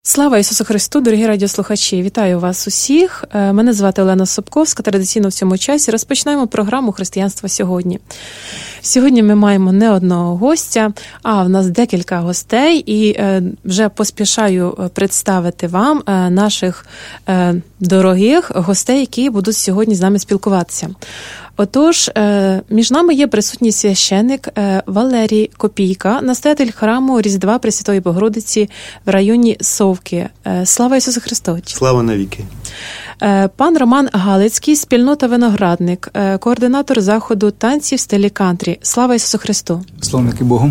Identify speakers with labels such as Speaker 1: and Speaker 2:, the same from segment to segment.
Speaker 1: Слава Ісусу Христу, дорогі радіослухачі! Вітаю вас усіх. Мене звати Олена Собковська. Традиційно в цьому часі розпочинаємо програму «Християнство сьогодні». Сьогодні ми маємо не одного гостя, а в нас декілька гостей. І вже поспішаю представити вам наших дорогих гостей, які будуть сьогодні з нами спілкуватися. Отож, між нами є присутній священник Валерій Копійка, настоятель храму Різдва Пресвятої Богородиці в районі Совки. Слава Ісусу Христу!
Speaker 2: Слава навіки!
Speaker 1: Пан Роман Галицький, спільнота «Виноградник», координатор заходу танців в стилі кантрі. Слава Ісусу Христу!
Speaker 3: Славники Богу!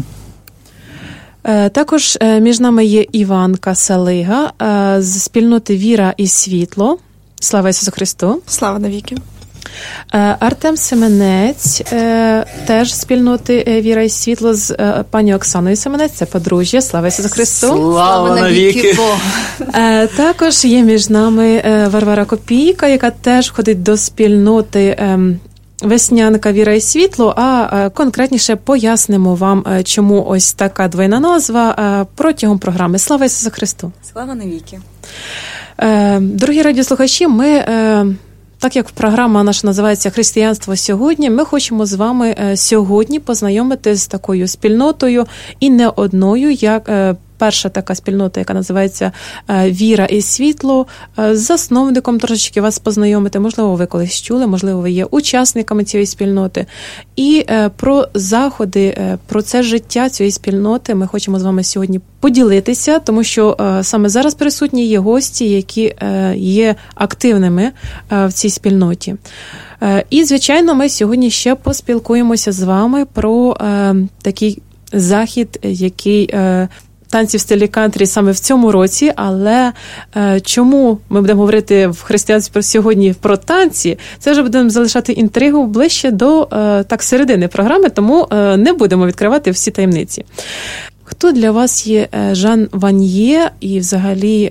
Speaker 1: Також між нами є Іван Касалига з спільноти «Віра і світло». Слава Ісусу Христу!
Speaker 4: Слава навіки!
Speaker 1: Артем Семенець, теж спільноти «Віра і світло» з пані Оксаною Семенець, це подружжя. Слава Ісусу Христу!
Speaker 3: Слава навіки!
Speaker 1: Також є між нами Варвара Копійка, яка теж входить до спільноти «Веснянка, Віра і світло», а конкретніше пояснимо вам, чому ось така двойна назва протягом програми. Слава Ісусу Христу!
Speaker 4: Слава навіки!
Speaker 1: Дорогі радіослухачі, ми... Так як програма наша називається «Християнство сьогодні», ми хочемо з вами сьогодні познайомити з такою спільнотою і не одною, як перша така спільнота, яка називається «Віра і світло», з засновником трошечки вас познайомити. Можливо, ви колись чули, можливо, ви є учасниками цієї спільноти. І про заходи, про це життя цієї спільноти ми хочемо з вами сьогодні поділитися, тому що саме зараз присутні є гості, які є активними в цій спільноті. І, звичайно, ми сьогодні ще поспілкуємося з вами про такий захід, який... танці в стилі кантрі саме в цьому році, але чому ми будемо говорити в християнстві сьогодні про танці, це вже будемо залишати інтригу ближче до так середини програми, тому не будемо відкривати всі таємниці. Хто для вас є Жан Ваньє і взагалі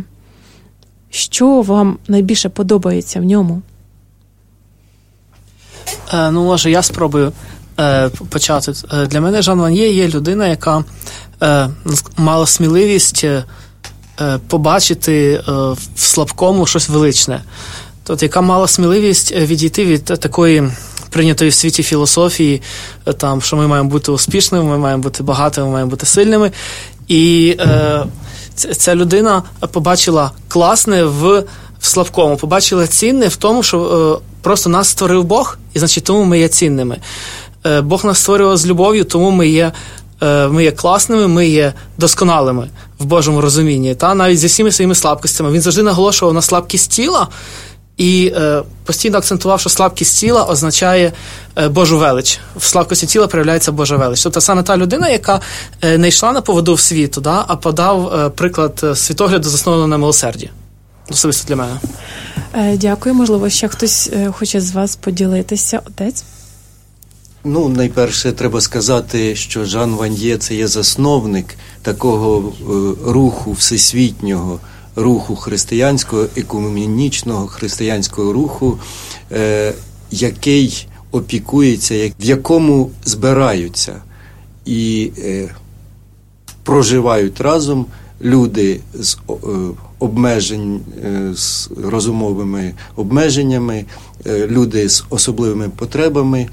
Speaker 1: що вам найбільше подобається в ньому?
Speaker 3: Може, я спробую почати. Для мене Жан Ваньє є людина, яка мала сміливість побачити в слабкому щось величне. Тобто, яка мала сміливість відійти від такої прийнятої в світі філософії, там, що ми маємо бути успішними, ми маємо бути багатими, ми маємо бути сильними. І ця людина побачила класне в слабкому, побачила цінне в тому, що просто нас створив Бог, і, значить, тому ми є цінними. Бог нас створював з любов'ю, тому ми є класними, ми є досконалими в Божому розумінні. Та навіть зі всіми своїми слабкостями. Він завжди наголошував на слабкість тіла і постійно акцентував, що слабкість тіла означає Божу велич. В слабкості тіла проявляється Божа велич. Тобто саме та людина, яка не йшла на поводу в світу, да, а подав приклад світогляду, заснованого на милосерді. Особисто для мене.
Speaker 1: Дякую. Можливо, ще хтось хоче з вас поділитися. Отець?
Speaker 2: Найперше треба сказати, що Жан Ваньє – це є засновник такого руху всесвітнього, руху християнського, екуменічного християнського руху, який опікується, в якому збираються і проживають разом люди з з розумовими обмеженнями, люди з особливими потребами,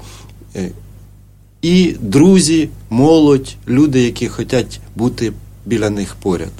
Speaker 2: і друзі, молодь, люди, які хочуть бути біля них поряд.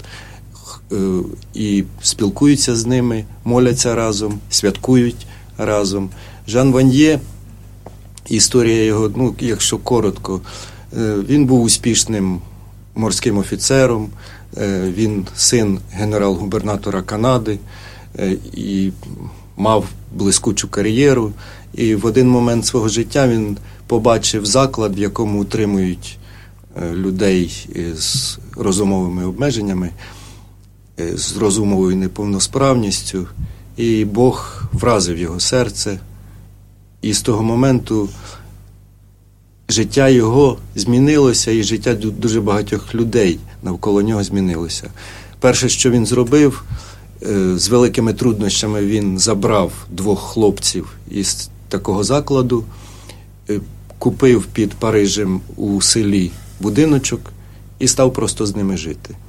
Speaker 2: І спілкуються з ними, моляться разом, святкують разом. Жан Ваньє, історія його, якщо коротко, він був успішним морським офіцером, він син генерал-губернатора Канади і мав блискучу кар'єру. І в один момент свого життя він побачив заклад, в якому утримують людей з розумовими обмеженнями, з розумовою неповносправністю, і Бог вразив його серце. І з того моменту життя його змінилося, і життя дуже багатьох людей навколо нього змінилося. Перше, що він зробив, з великими труднощами він забрав 2 хлопців із такого закладу, купив під Парижем у селі будиночок і став просто з ними жити.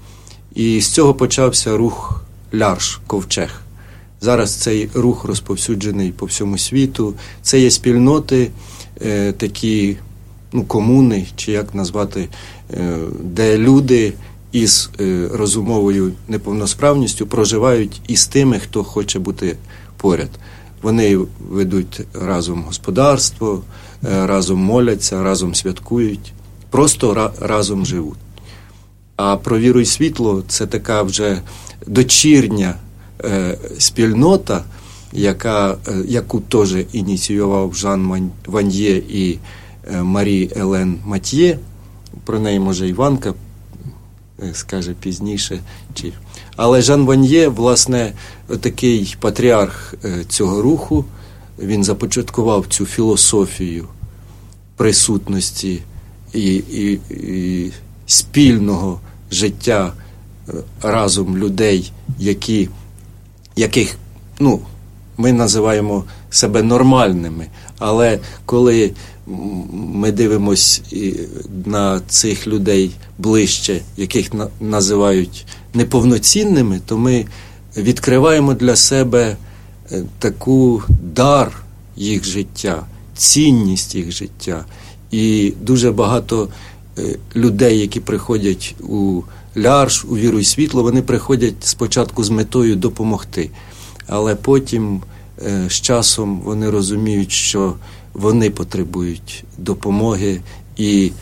Speaker 2: І з цього почався рух Лярш, ковчег. Зараз цей рух розповсюджений по всьому світу. Це є спільноти, такі, комуни, чи як назвати, де люди із розумовою неповносправністю проживають із тими, хто хоче бути поряд. Вони ведуть разом господарство, разом моляться, разом святкують, просто разом живуть. А про віру і світло – це така вже дочірня спільнота, яку теж ініціював Жан Ваньє і Марі Елен Матьє. Про неї, може, Іванка скаже пізніше. Але Жан Ваньє, власне, такий патріарх цього руху, він започаткував цю філософію присутності і спільного життя разом людей, яких ми називаємо себе нормальними. Але коли ми дивимося на цих людей ближче, яких називають неповноцінними, то ми відкриваємо для себе таку дар їх життя, цінність їх життя. І дуже багато людей, які приходять у Лярш, у віру і світло, вони приходять спочатку з метою допомогти. Але потім з часом вони розуміють, що вони потребують допомоги і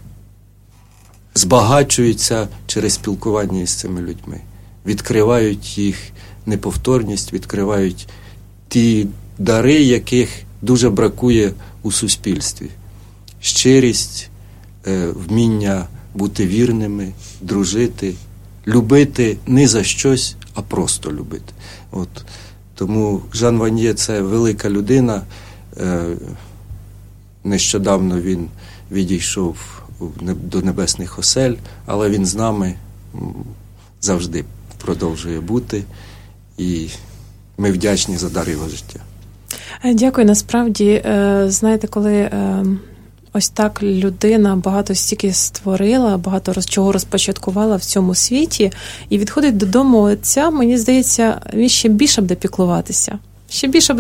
Speaker 2: збагачуються через спілкування з цими людьми. Відкривають їх неповторність, відкривають ті дари, яких дуже бракує у суспільстві. Щирість, вміння бути вірними, дружити, любити не за щось, а просто любити. Тому Жан Ваньє – це велика людина. Нещодавно він відійшов до небесних осель, але він з нами завжди продовжує бути. І ми вдячні за дар його життя.
Speaker 1: Дякую. Насправді, знаєте, коли ось так людина багато стільки створила, багато чого розпочаткувала в цьому світі, і відходить додому отця, мені здається, він ще більше буде піклуватися. Ще більше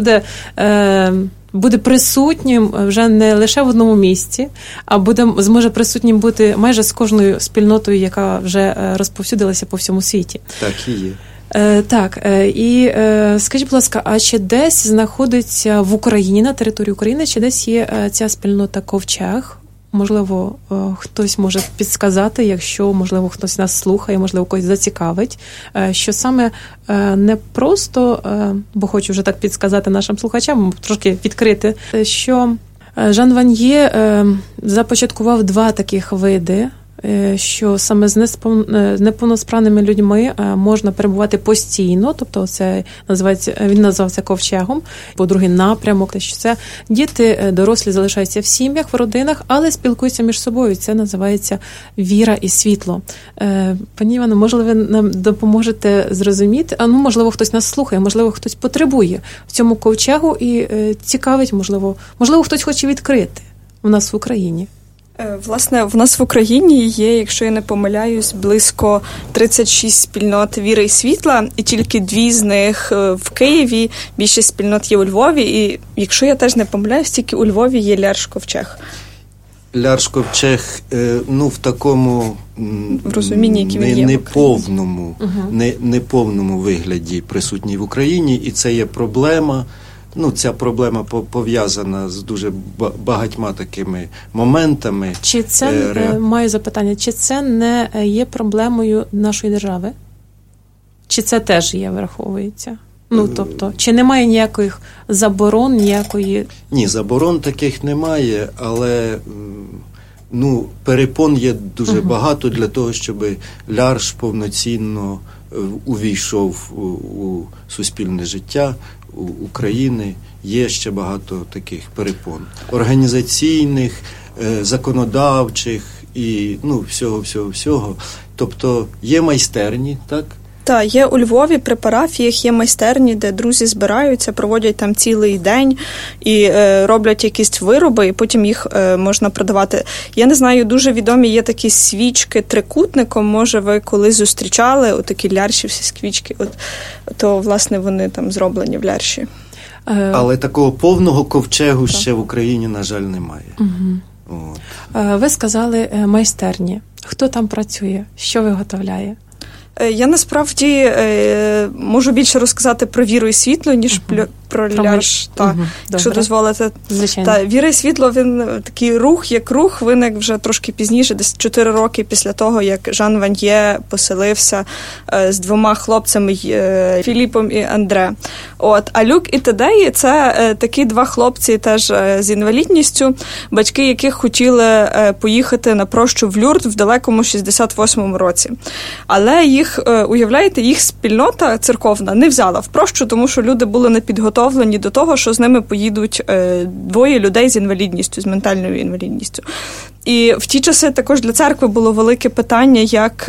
Speaker 1: буде присутнім вже не лише в одному місці, а зможе присутнім бути майже з кожною спільнотою, яка вже розповсюдилася по всьому світі.
Speaker 2: Так і є.
Speaker 1: Так, і скажіть, будь ласка, а чи десь знаходиться в Україні, на території України, чи десь є ця спільнота Ковчег? Можливо, хтось може підсказати, якщо, можливо, хтось нас слухає, можливо, когось зацікавить, що саме не просто, бо хочу вже так підсказати нашим слухачам, трошки відкрити, що Жан Ваньє започаткував два таких види, що саме з неповносправними людьми можна перебувати постійно, тобто це він назвав це ковчегом. По-друге, напрямок, що це діти дорослі залишаються в сім'ях, в родинах, але спілкуються між собою. Це називається віра і світло. Пані Івано, можливо, ви нам допоможете зрозуміти, можливо, хтось нас слухає, можливо, хтось потребує в цьому ковчегу і цікавить, можливо, хтось хоче відкрити у нас в Україні.
Speaker 4: Власне, в нас в Україні є, якщо я не помиляюсь, близько 36 спільнот віри і світла, і тільки 2 з них в Києві, більше спільнот є у Львові, і якщо я теж не помиляюсь, тільки у Львові є Лярш-Ковчег.
Speaker 2: Лярш-Ковчег, в такому
Speaker 4: в розумінні, який він є
Speaker 2: неповному вигляді присутній в Україні, і це є проблема. Ця проблема пов'язана з дуже багатьма такими моментами.
Speaker 1: Чи це, маю запитання, чи це не є проблемою нашої держави? Чи це теж враховується? Тобто, чи немає ніяких заборон, ніякої...
Speaker 2: Ні, заборон таких немає, але перепон є дуже багато для того, щоб Лярш повноцінно увійшов у суспільне життя України. Є ще багато таких перепон. Організаційних, законодавчих і всього. Тобто є майстерні, так?
Speaker 4: Так, є у Львові при парафіях, є майстерні, де друзі збираються, проводять там цілий день і роблять якісь вироби, і потім їх можна продавати. Я не знаю, дуже відомі є такі свічки трикутником, може ви колись зустрічали, отакі ляршівські свічки, то, власне, вони там зроблені в Лярші.
Speaker 2: Але такого повного ковчегу ще в Україні, на жаль, немає.
Speaker 1: Угу. Ви сказали майстерні. Хто там працює? Що виготовляє?
Speaker 4: Я насправді можу більше розказати про «Віру і світло», ніж про Лярш, якщо дозволите.
Speaker 1: Звичайно.
Speaker 4: «Віра і світло», він такий рух, як рух, виник вже трошки пізніше, десь 4 роки після того, як Жан Ваньє поселився з 2 хлопцями, Філіпом і Андре. А Люк і Тадей – це такі 2 хлопці теж з інвалідністю, батьки яких хотіли поїхати на прощу в Люрд в далекому 68-му році. Але уявляєте, їх спільнота церковна не взяла в прощу, тому що люди були не підготовлені до того, що з ними поїдуть 2 людей з інвалідністю, з ментальною інвалідністю. І в ті часи також для церкви було велике питання,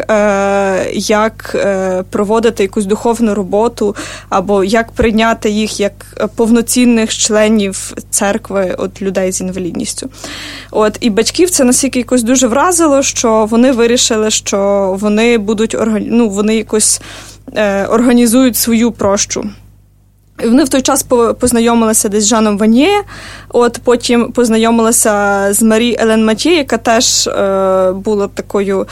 Speaker 4: як проводити якусь духовну роботу, або як прийняти їх як повноцінних членів церкви людей з інвалідністю. І батьків це настільки якось дуже вразило, що вони вирішили, що вони будуть вони якось організують свою прощу. І вони в той час познайомилися десь з Жаном Ваньє, потім познайомилися з Марі Елен Матьє, яка теж була такою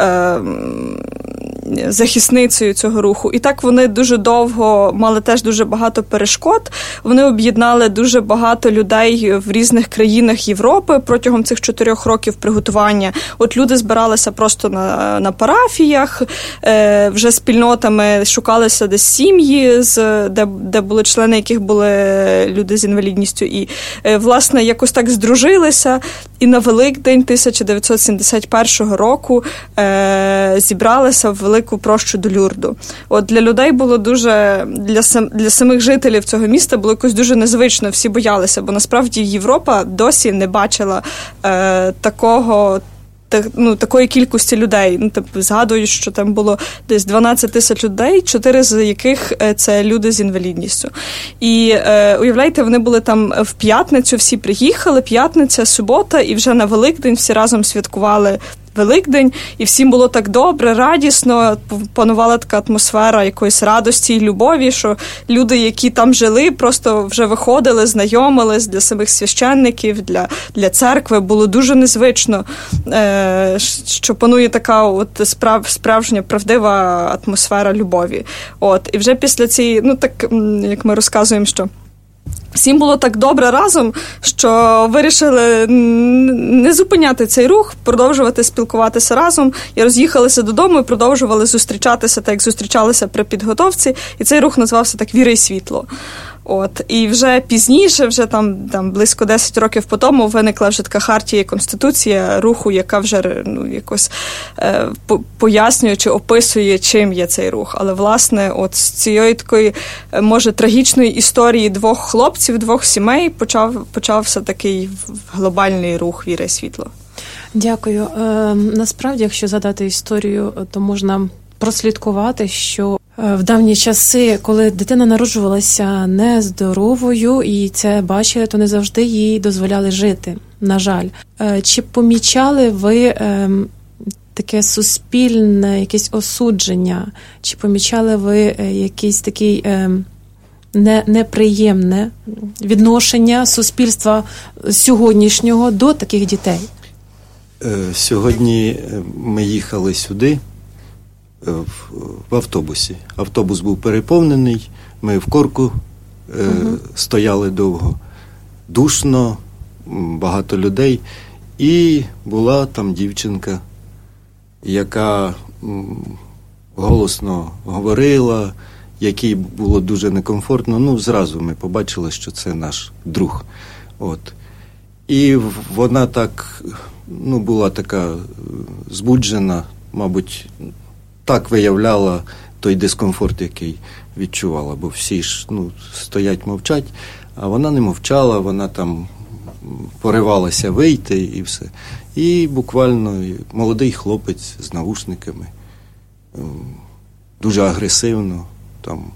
Speaker 4: захисницею цього руху. І так вони дуже довго мали теж дуже багато перешкод. Вони об'єднали дуже багато людей в різних країнах Європи протягом цих 4 років приготування. Люди збиралися просто на парафіях, вже спільнотами шукалися десь сім'ї, де були члени, яких були люди з інвалідністю. І, власне, якось так здружилися. І на Великдень 1971 року зібралися в велику прощу до Люрду. Для людей було дуже, для самих жителів цього міста було якось дуже незвично, всі боялися, бо насправді Європа досі не бачила такої кількості людей. Згадую, що там було десь 12 тисяч людей, 4 з яких це люди з інвалідністю. І уявляєте, вони були там в п'ятницю, всі приїхали, п'ятниця, субота, і вже на Великдень всі разом святкували Великдень, і всім було так добре, радісно, панувала така атмосфера якоїсь радості і любові, що люди, які там жили, просто вже виходили, знайомились, для самих священників, для церкви. Було дуже незвично, що панує така справжня, правдива атмосфера любові. І вже після цієї, так, як ми розказуємо, що всім було так добре разом, що вирішили не зупиняти цей рух, продовжувати спілкуватися разом, і роз'їхалися додому і продовжували зустрічатися, так як зустрічалися при підготовці, і цей рух назвався так «Віра і світло». І вже пізніше, вже там близько 10 років по тому, виникла вже така хартія і конституція руху, яка вже якось пояснює чи описує, чим є цей рух. Але, власне, з цієї такої, може, трагічної історії 2 хлопців, 2 сімей почався такий глобальний рух «Віра і світло».
Speaker 1: Дякую. Насправді, якщо задати історію, то можна прослідкувати, що в давні часи, коли дитина народжувалася нездоровою і це бачили, то не завжди їй дозволяли жити, на жаль. Чи помічали ви таке суспільне якесь осудження? Чи помічали ви якийсь такий неприємне відношення суспільства сьогоднішнього до таких дітей?
Speaker 2: Сьогодні ми їхали сюди в автобусі. Автобус був переповнений, ми в корку стояли довго. Душно, багато людей. І була там дівчинка, яка голосно говорила, якій було дуже некомфортно. Зразу ми побачили, що це наш друг. І вона так, була така збуджена, мабуть, так виявляла той дискомфорт, який відчувала, бо всі ж стоять, мовчать, а вона не мовчала, вона там поривалася вийти і все. І буквально молодий хлопець з навушниками дуже агресивно, там,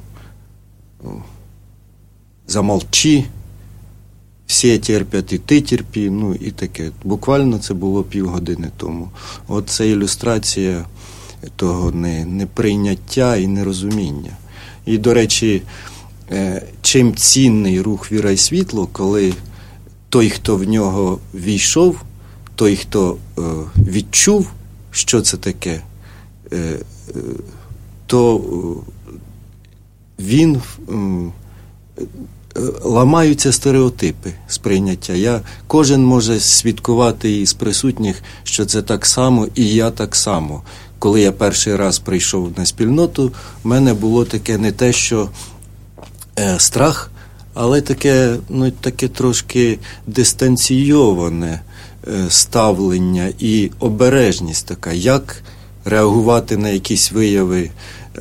Speaker 2: замолчи, всі терплять, і ти терпі, ну і таке. Буквально це було півгодини тому. От це ілюстрація того неприйняття і нерозуміння. І, до речі, чим цінний рух «Віра і світло», коли той, хто в нього війшов, той, хто відчув, що це таке, то він ламаються стереотипи сприйняття. Кожен може свідкувати із присутніх, що це так само, і я так само. Коли я перший раз прийшов на спільноту, в мене було таке не те, що страх, але таке трошки дистанційоване ставлення і обережність така, як реагувати на якісь вияви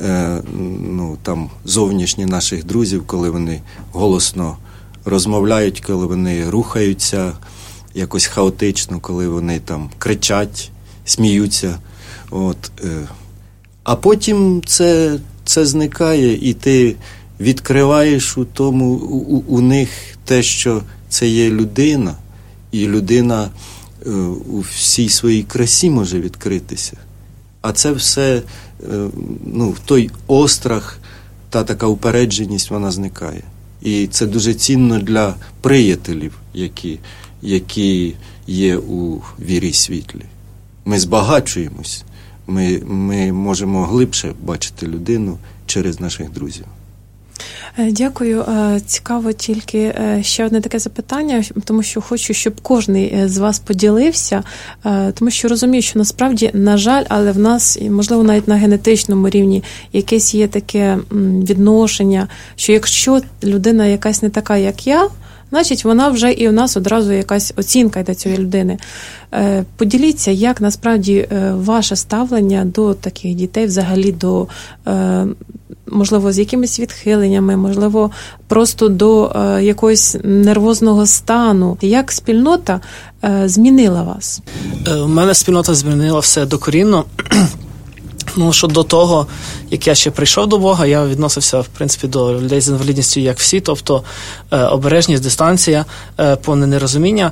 Speaker 2: зовнішні наших друзів, коли вони голосно розмовляють, коли вони рухаються якось хаотично, коли вони там кричать, сміються. А потім це зникає, і ти відкриваєш у них те, що це є людина, і людина у всій своїй красі може відкритися. А це все, той острах, та така упередженість, вона зникає. І це дуже цінно для приятелів, які є у вірі світлі. Ми збагачуємось, ми можемо глибше бачити людину через наших друзів.
Speaker 1: Дякую. Цікаво тільки ще одне таке запитання, тому що хочу, щоб кожен з вас поділився, тому що розумію, що насправді, на жаль, але в нас, можливо, навіть на генетичному рівні якесь є таке відношення, що якщо людина якась не така, як я, значить, вона вже і у нас одразу якась оцінка йде цієї людини. Поділіться, як насправді ваше ставлення до таких дітей, взагалі до, можливо, з якимись відхиленнями, можливо, просто до якогось нервозного стану. Як спільнота змінила вас?
Speaker 3: У мене спільнота змінила все докорінно. Що до того, як я ще прийшов до Бога, я відносився, в принципі, до людей з інвалідністю, як всі, тобто обережність, дистанція, повне нерозуміння.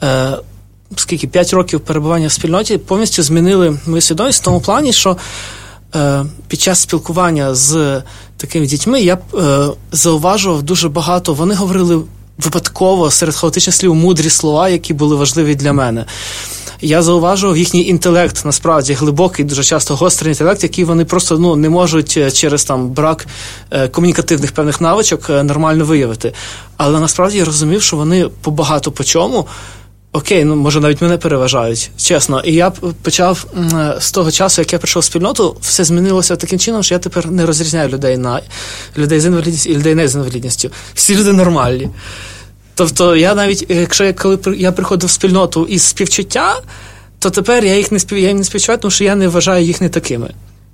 Speaker 3: 5 років перебування в спільноті повністю змінили мою свідомість в тому плані, що під час спілкування з такими дітьми я зауважував дуже багато, вони говорили випадково серед хаотичних слів мудрі слова, які були важливі для мене. Я зауважував їхній інтелект, насправді, глибокий, дуже часто гострий інтелект, який вони просто не можуть через брак комунікативних певних навичок нормально виявити. Але насправді я розумів, що вони багато по чому, може навіть мене переважають, чесно. І я почав з того часу, як я прийшов в спільноту, все змінилося таким чином, що я тепер не розрізняю людей на людей з інвалідністю і людей не з інвалідністю. Всі люди нормальні. Тобто я навіть, коли я приходив в спільноту із співчуття, то тепер я їм не співчуваю, тому що я не вважаю їх не такими.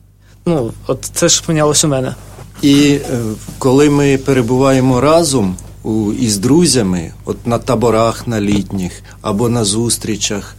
Speaker 3: Це ж помінялося у мене.
Speaker 2: І коли ми перебуваємо разом із друзями, на таборах на літніх або на зустрічах,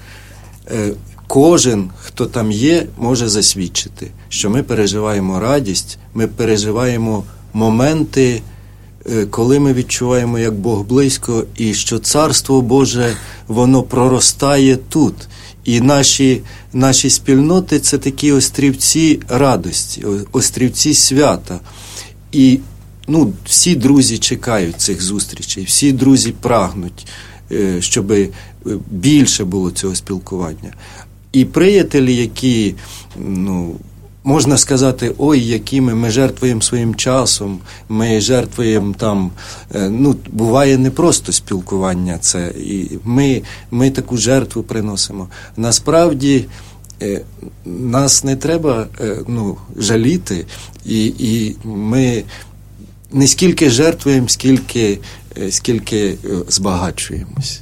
Speaker 2: кожен, хто там є, може засвідчити, що ми переживаємо радість, ми переживаємо моменти, коли ми відчуваємо, як Бог близько, і що Царство Боже, воно проростає тут. І наші спільноти – це такі острівці радості, острівці свята. І всі друзі чекають цих зустрічей, всі друзі прагнуть, щоб більше було цього спілкування. І приятелі, які, можна сказати, якими ми жертвуємо своїм часом, ми жертвуємо буває не просто спілкування це, і ми таку жертву приносимо. Насправді, нас не треба жаліти, і ми не скільки жертвуємо, скільки збагачуємось.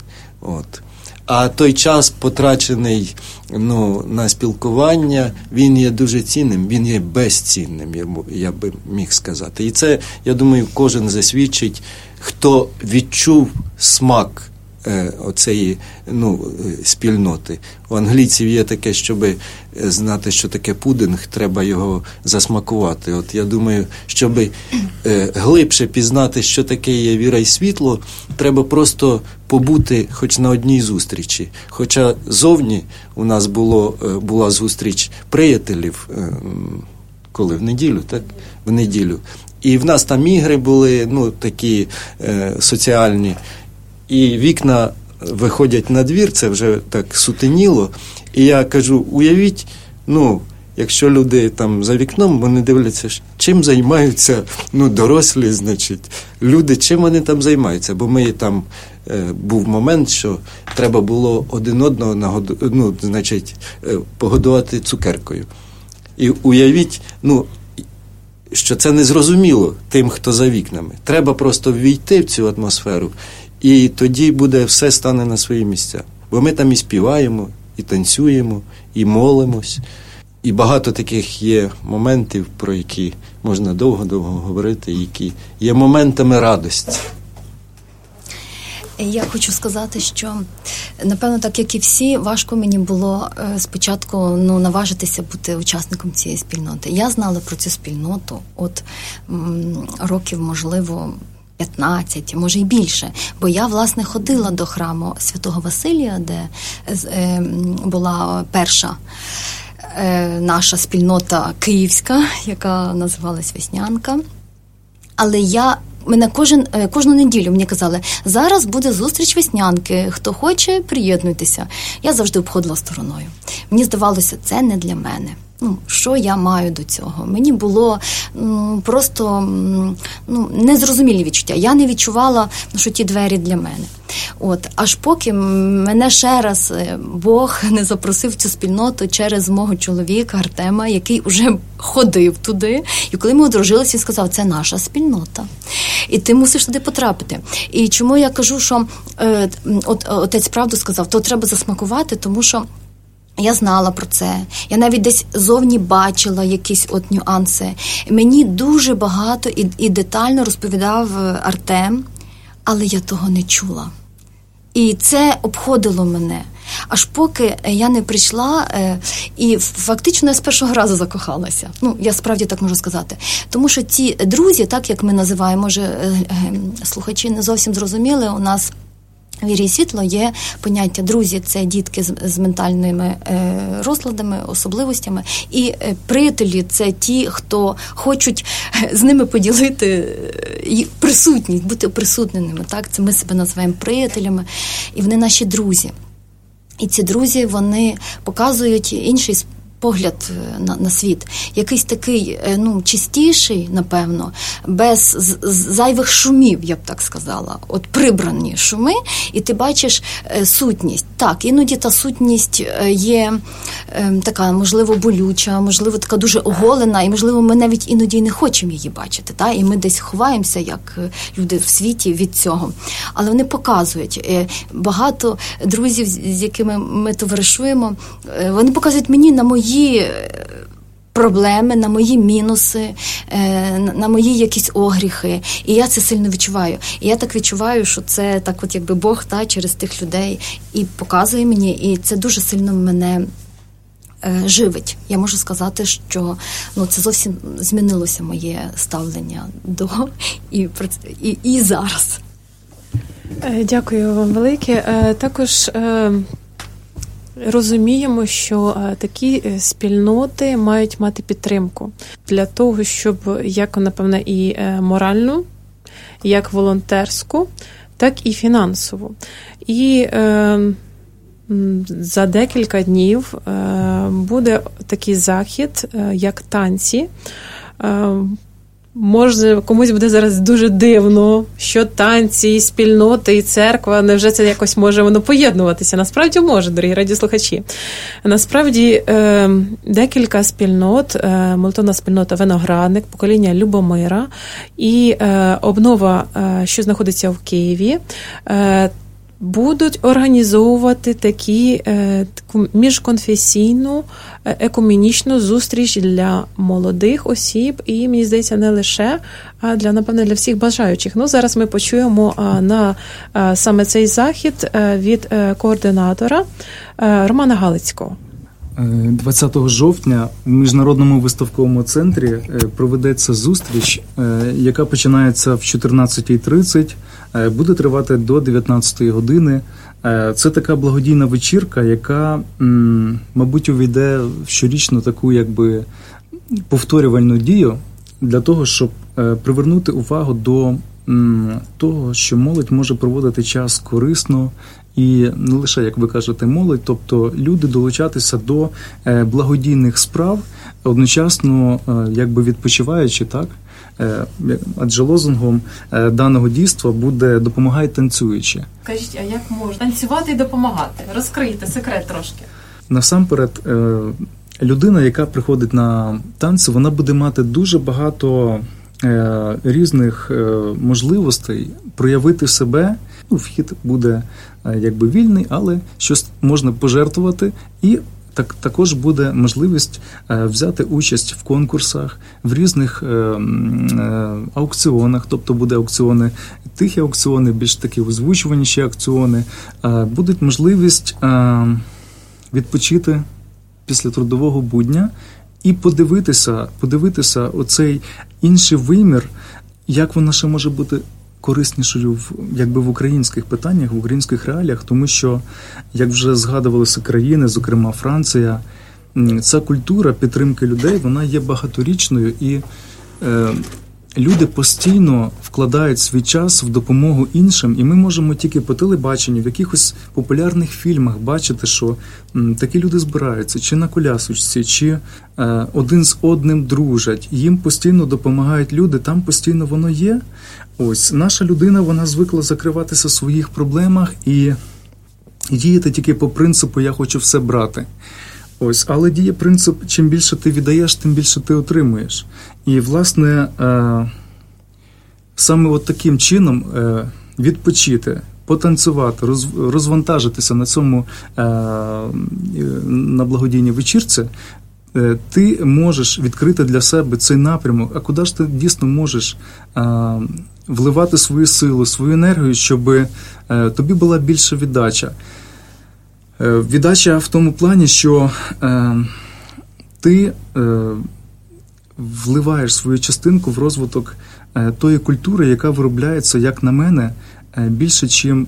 Speaker 2: А той час, потрачений на спілкування, він є дуже цінним, він є безцінним, я би міг сказати. І це, я думаю, кожен засвідчить, хто відчув смак оцеї спільноти. У англійців є таке, щоб знати, що таке пудинг, треба його засмакувати. От я думаю, щоб глибше пізнати, що таке є віра і світло, треба просто побути хоч на одній зустрічі. Хоча зовні у нас була зустріч приятелів, коли в неділю, так? В неділю. І в нас там ігри були, такі соціальні. І вікна виходять на двір, це вже так сутеніло. І я кажу, уявіть, якщо люди там за вікном, вони дивляться, чим займаються, дорослі, значить, люди, чим вони там займаються. Бо ми там, був момент, що треба було один одного погодувати цукеркою. І уявіть, що це незрозуміло тим, хто за вікнами. Треба просто ввійти в цю атмосферу, і тоді все стане на свої місця. Бо ми там і співаємо, і танцюємо, і молимось. І багато таких є моментів, про які можна довго-довго говорити, які є моментами радості.
Speaker 5: Я хочу сказати, що, напевно, так як і всі, важко мені було спочатку наважитися бути учасником цієї спільноти. Я знала про цю спільноту років, можливо, 15, може й більше. Бо я, власне, ходила до храму Святого Василія, де була перша наша спільнота київська, яка називалась Веснянка. Але мене кожну неділю мені казали, зараз буде зустріч Веснянки, хто хоче, приєднуйтеся. Я завжди обходила стороною. Мені здавалося, це не для мене. Що я маю до цього? Мені було просто незрозумілі відчуття. Я не відчувала, що ті двері для мене. Аж поки мене ще раз Бог не запросив в цю спільноту через мого чоловіка Артема, який уже ходив туди. І коли ми одружилися, він сказав, це наша спільнота. І ти мусиш туди потрапити. І чому я кажу, що отець правду сказав, то треба засмакувати, тому що я знала про це. Я навіть десь зовні бачила якісь нюанси. Мені дуже багато і детально розповідав Артем, але я того не чула. І це обходило мене. Аж поки я не прийшла, і фактично я з першого разу закохалася. Я справді так можу сказати. Тому що ці друзі, так як ми називаємо, може слухачі не зовсім зрозуміли, у нас в вірі і світло є поняття друзі – це дітки з ментальними розладами, особливостями. І приятелі – це ті, хто хочуть з ними поділити присутність, бути присутненими. Так? Це ми себе називаємо приятелями, і вони наші друзі. І ці друзі, вони показують інший погляд на світ. Якийсь такий, чистіший, напевно, без зайвих шумів, я б так сказала. Прибрані шуми, і ти бачиш сутність. Так, іноді та сутність є така, можливо, болюча, можливо, така дуже оголена, і, можливо, ми навіть іноді не хочемо її бачити. Та? І ми десь ховаємося, як люди в світі, від цього. Але вони показують. Багато друзів, з якими ми товаришуємо, вони показують мені на мої проблеми, на мої мінуси, на мої якісь огріхи. І я це сильно відчуваю. І я так відчуваю, що це так якби Бог через тих людей і показує мені, і це дуже сильно мене живить. Я можу сказати, що це зовсім змінилося моє ставлення до і зараз.
Speaker 1: Дякую вам велике. Також розуміємо, що такі спільноти мають мати підтримку для того, щоб як, напевне, і моральну, як волонтерську, так і фінансову. І за декілька днів буде такий захід, як танці. Може, комусь буде зараз дуже дивно, що танці, і спільноти, і церква, невже це якось може воно поєднуватися? Насправді може, дорогі радіослухачі. Насправді, декілька спільнот, молитовна спільнота «Виноградник», покоління Любомира і обнова, що знаходиться в Києві, будуть організовувати таку міжконфесійну екуменічну зустріч для молодих осіб і, мені здається, не лише, а напевне, для всіх бажаючих. Зараз ми почуємо на саме цей захід від координатора Романа Галицького.
Speaker 6: 20 жовтня в Міжнародному виставковому центрі проведеться зустріч, яка починається в 14:30, буде тривати до 19 години. Це така благодійна вечірка, яка, мабуть, увійде в щорічну таку повторювальну дію для того, щоб привернути увагу до того, що молодь може проводити час корисно, і не лише, як ви кажете, молодь, тобто люди долучатися до благодійних справ, одночасно відпочиваючи, так? Адже лозунгом даного дійства буде «Допомагай танцюючи».
Speaker 1: Кажіть, а як можна танцювати і допомагати? Розкрийте секрет трошки.
Speaker 6: Насамперед, людина, яка приходить на танці, вона буде мати дуже багато різних можливостей проявити себе. Вхід буде вільний, але щось можна пожертвувати, і також буде можливість взяти участь в конкурсах, в різних аукціонах, тобто буде аукціони, тихі аукціони, більш такі озвучуваніші аукціони, будуть можливість відпочити після трудового будня і подивитися оцей інший вимір, як вона ще може бути кориснішою в українських питаннях, в українських реаліях, тому що, як вже згадувалися країни, зокрема Франція, ця культура підтримки людей, вона є багаторічною, і люди постійно вкладають свій час в допомогу іншим, і ми можемо тільки по телебаченню, в якихось популярних фільмах бачити, що такі люди збираються, чи на колясочці, чи один з одним дружать, їм постійно допомагають люди, там постійно воно є. Ось, наша людина, вона звикла закриватися в своїх проблемах і діяти тільки по принципу «я хочу все брати». Ось, але діє принцип, чим більше ти віддаєш, тим більше ти отримуєш. І, власне, саме от таким чином відпочити, потанцювати, розвантажитися на цьому, на благодійній вечірці, ти можеш відкрити для себе цей напрямок, а куди ж ти дійсно можеш вливати свою силу, свою енергію, щоб тобі була більша віддача. Віддача в тому плані, що ти вливаєш свою частинку в розвиток тої культури, яка виробляється, як на мене, більше, ніж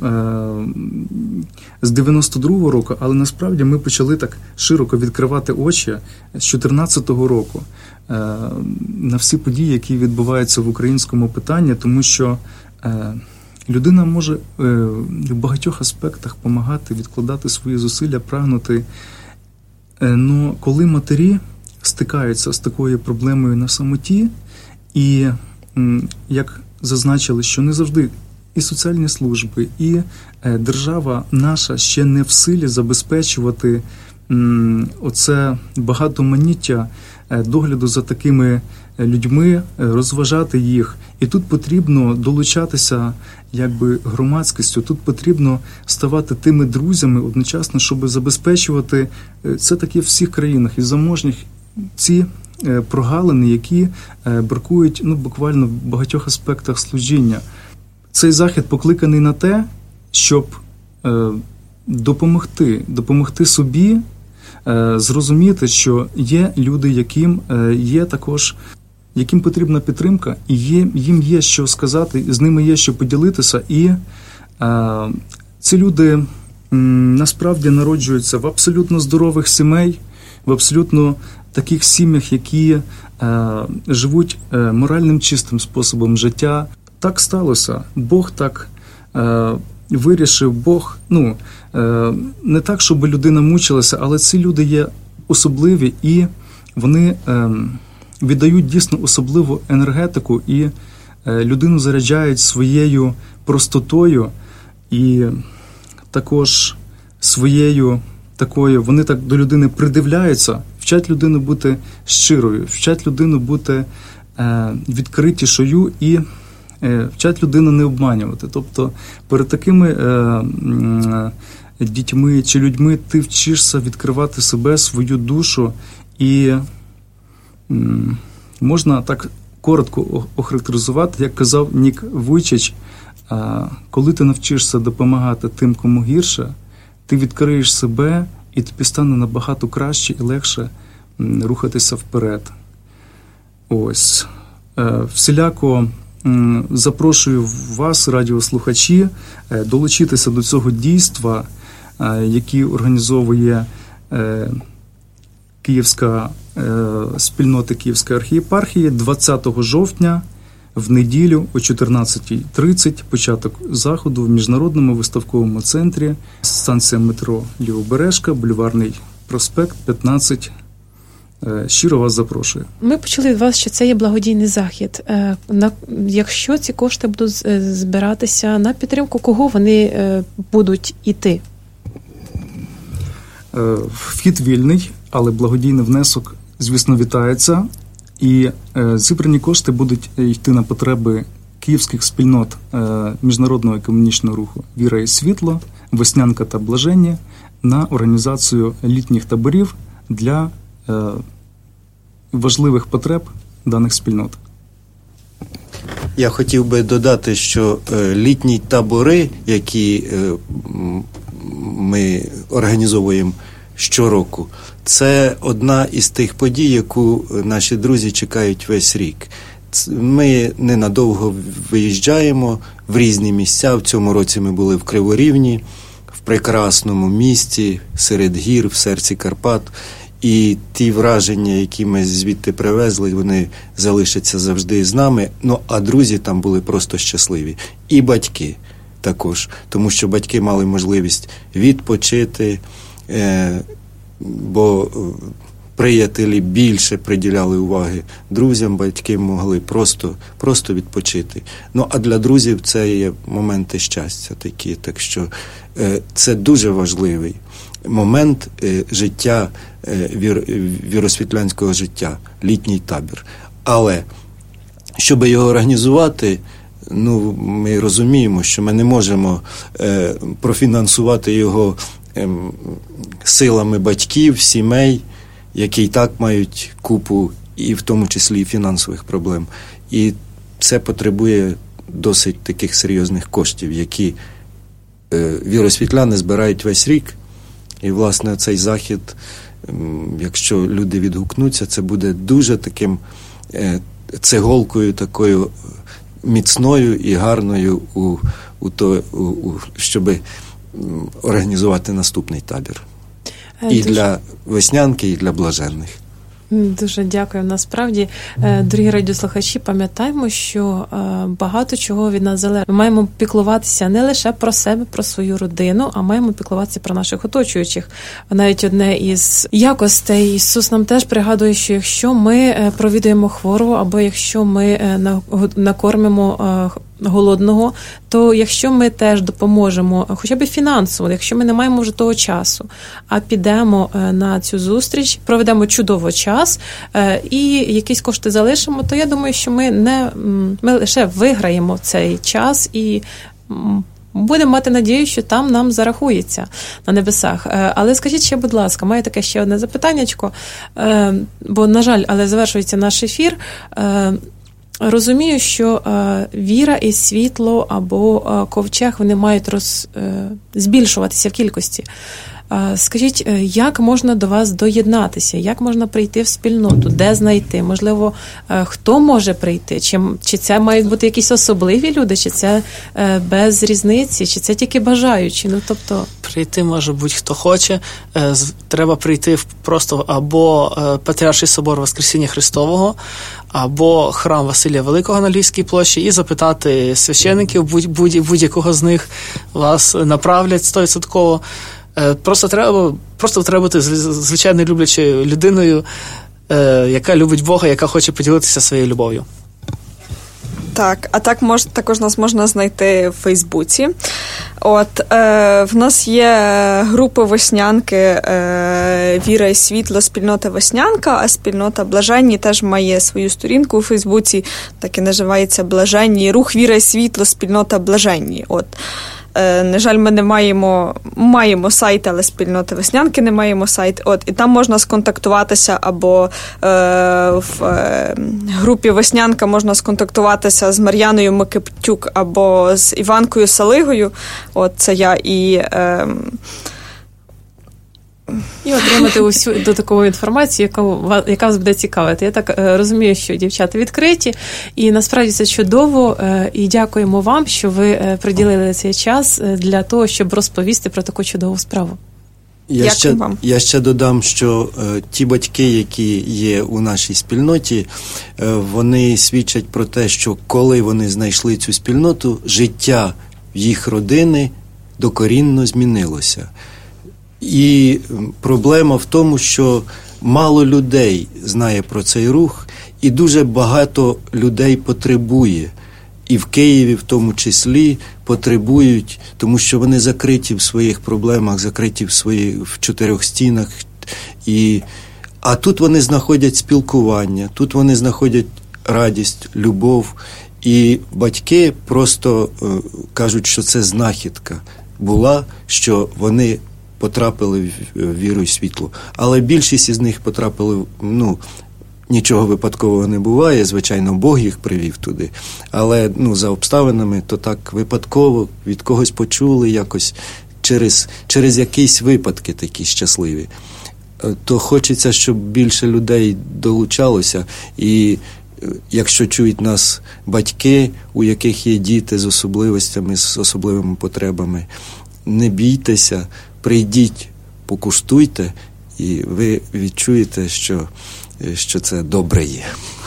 Speaker 6: з 92-го року, але насправді ми почали так широко відкривати очі з 14-го року на всі події, які відбуваються в українському питанні, тому що людина може в багатьох аспектах допомагати, відкладати свої зусилля, прагнути. Но коли матері стикаються з такою проблемою на самоті, і, як зазначили, що не завжди і соціальні служби, і держава наша ще не в силі забезпечувати оце багатоманіття догляду за такими людьми, розважати їх. І тут потрібно долучатися громадськістю, тут потрібно ставати тими друзями одночасно, щоб забезпечувати, це таке в всіх країнах, і заможніх, ці прогалини, які бракують буквально в багатьох аспектах служіння. Цей захід покликаний на те, щоб допомогти собі зрозуміти, що є люди, яким потрібна підтримка, і їм є що сказати, з ними є що поділитися. І ці люди насправді народжуються в абсолютно здорових сімей, в абсолютно таких сім'ях, які живуть моральним чистим способом життя. Так сталося. Бог так вирішив. Бог, не так, щоб людина мучилася, але ці люди є особливі, і вони віддають дійсно особливу енергетику, і людину заряджають своєю простотою, і також своєю такою, вони так до людини придивляються, вчать людину бути щирою, вчать людину бути відкритішою і вчать людину не обманювати. Тобто перед такими дітьми чи людьми ти вчишся відкривати себе, свою душу, і можна так коротко охарактеризувати, як казав Нік Вуйчич, коли ти навчишся допомагати тим, кому гірше, ти відкриєш себе, і тобі стане набагато краще і легше рухатися вперед. Ось. Всіляко запрошую вас, радіослухачі, долучитися до цього дійства, яке організовує Київська спільнота Київської архієпархії 20 жовтня в неділю о 14:30 початок заходу в Міжнародному виставковому центрі, станція метро Лівобережка, Бульварний проспект, 15. Щиро вас запрошую.
Speaker 1: Ми почули від вас, що це є благодійний захід. Якщо ці кошти будуть збиратися на підтримку, кого вони будуть іти?
Speaker 6: Вхід вільний, але благодійний внесок, звісно, вітається. І зібрані кошти будуть йти на потреби київських спільнот Міжнародного екуменічного руху «Віра і світло», «Веснянка» та «Блаження» на організацію літніх таборів для важливих потреб даних спільнот.
Speaker 2: Я хотів би додати, що літні табори, які ми організовуємо щороку, це одна із тих подій, яку наші друзі чекають весь рік. Ми ненадовго виїжджаємо в різні місця. В цьому році ми були в Криворівні, в прекрасному місті, серед гір, в серці Карпат. І ті враження, які ми звідти привезли, вони залишаться завжди з нами. Ну, а друзі там були просто щасливі. І батьки також, тому що батьки мали можливість відпочити, бо приятелі більше приділяли уваги друзям, батьки могли просто відпочити. Ну, а для друзів це є моменти щастя такі, так що це дуже важливий момент життя, віросвітлянського життя, літній табір. Але, щоб його організувати, ну, ми розуміємо, що ми не можемо профінансувати його силами батьків, сімей, які і так мають купу, і в тому числі і фінансових проблем. І це потребує досить таких серйозних коштів, які віросвітляни збирають весь рік. І, власне, цей захід, якщо люди відгукнуться, це буде дуже таким цеголкою такою міцною і гарною, щоб організувати наступний табір. І для Веснянки, і для блаженних.
Speaker 1: Дуже дякую. Насправді, дорогі радіослухачі, пам'ятаємо, що багато чого від нас залежить. Ми маємо піклуватися не лише про себе, про свою родину, а маємо піклуватися про наших оточуючих. Навіть одне із якостей Ісус нам теж пригадує, що якщо ми провідуємо хворого, або якщо ми накормимо голодного, то якщо ми теж допоможемо, хоча б фінансово, якщо ми не маємо вже того часу, а підемо на цю зустріч, проведемо чудово час і якісь кошти залишимо, то я думаю, що ми лише виграємо цей час і будемо мати надію, що там нам зарахується на небесах. Але скажіть ще, будь ласка, маю таке ще одне запитаннячко, бо, на жаль, але завершується наш ефір. Розумію, що віра і світло або ковчег, вони мають збільшуватися в кількості. Скажіть, як можна до вас доєднатися? Як можна прийти в спільноту? Де знайти? Можливо, хто може прийти? Чи це мають бути якісь особливі люди? Чи це без різниці? Чи це тільки бажаючі? Ну, тобто...
Speaker 3: Прийти може будь-хто хоче. Треба прийти просто або Патріарший собор Воскресіння Христового, або храм Василія Великого на Львівській площі і запитати священиків, будь-якого з них вас направлять 100%. Просто треба бути звичайно люблячою людиною, яка любить Бога, яка хоче поділитися своєю любов'ю.
Speaker 4: Так, а також нас можна знайти в Фейсбуці. В нас є групи Веснянки «Віра і світло», спільнота Веснянка, а спільнота Блаженні теж має свою сторінку у Фейсбуці, так і називається «Блаженні», рух «Віра і світло», спільнота Блаженні. На жаль, ми не маємо сайт, але спільноти Веснянки не маємо сайт. І там можна сконтактуватися, або в групі Веснянка можна сконтактуватися з Мар'яною Микитюк або з Іванкою Салигою. Це я
Speaker 1: і отримати усю додаткову інформацію, яка вас буде цікавити. Я так розумію, що дівчата відкриті, і насправді це чудово, і дякуємо вам, що ви приділили цей час для того, щоб розповісти про таку чудову справу.
Speaker 2: Я ще додам, що ті батьки, які є у нашій спільноті, вони свідчать про те, що коли вони знайшли цю спільноту, життя їх родини докорінно змінилося. І проблема в тому, що мало людей знає про цей рух, і дуже багато людей потребує. І в Києві в тому числі потребують, тому що вони закриті в своїх проблемах, закриті в 4 стінах. А тут вони знаходять спілкування, тут вони знаходять радість, любов. І батьки просто кажуть, що це знахідка була, що вони потрапили в віру і світло. Але більшість із них потрапили, нічого випадкового не буває, звичайно, Бог їх привів туди. Але, за обставинами, то так випадково, від когось почули якось, через якісь випадки такі щасливі. То хочеться, щоб більше людей долучалося. І якщо чують нас батьки, у яких є діти з особливостями, з особливими потребами, не бійтеся, прийдіть, покуштуйте, і ви відчуєте, що це добре є.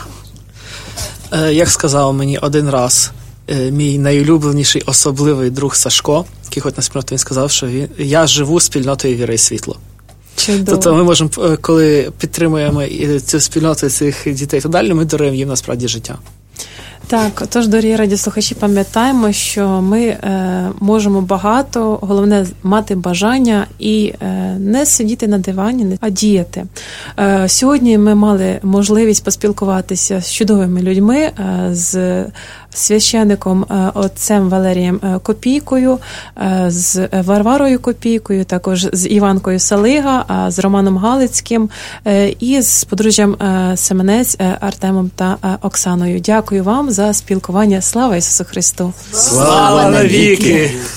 Speaker 3: Як сказав мені один раз мій найулюбленіший особливий друг Сашко, який ходить на спільноту, він сказав, що я живу спільнотою «Віра і світло».
Speaker 1: Чудово.
Speaker 3: Тобто ми можемо, коли підтримуємо цю спільноту цих дітей і так далі, ми даруємо їм насправді життя.
Speaker 1: Так, тож, дорогі радіослухачі, пам'ятаємо, що ми можемо багато, головне мати бажання і не сидіти на дивані, а діяти. Сьогодні ми мали можливість поспілкуватися з чудовими людьми, з священником отцем Валерієм Копійкою, з Варварою Копійкою, також з Іванкою Салига, з Романом Галицьким і з подружжям Семенець Артемом та Оксаною. Дякую вам за спілкування. Слава Ісусу Христу!
Speaker 3: Слава навіки!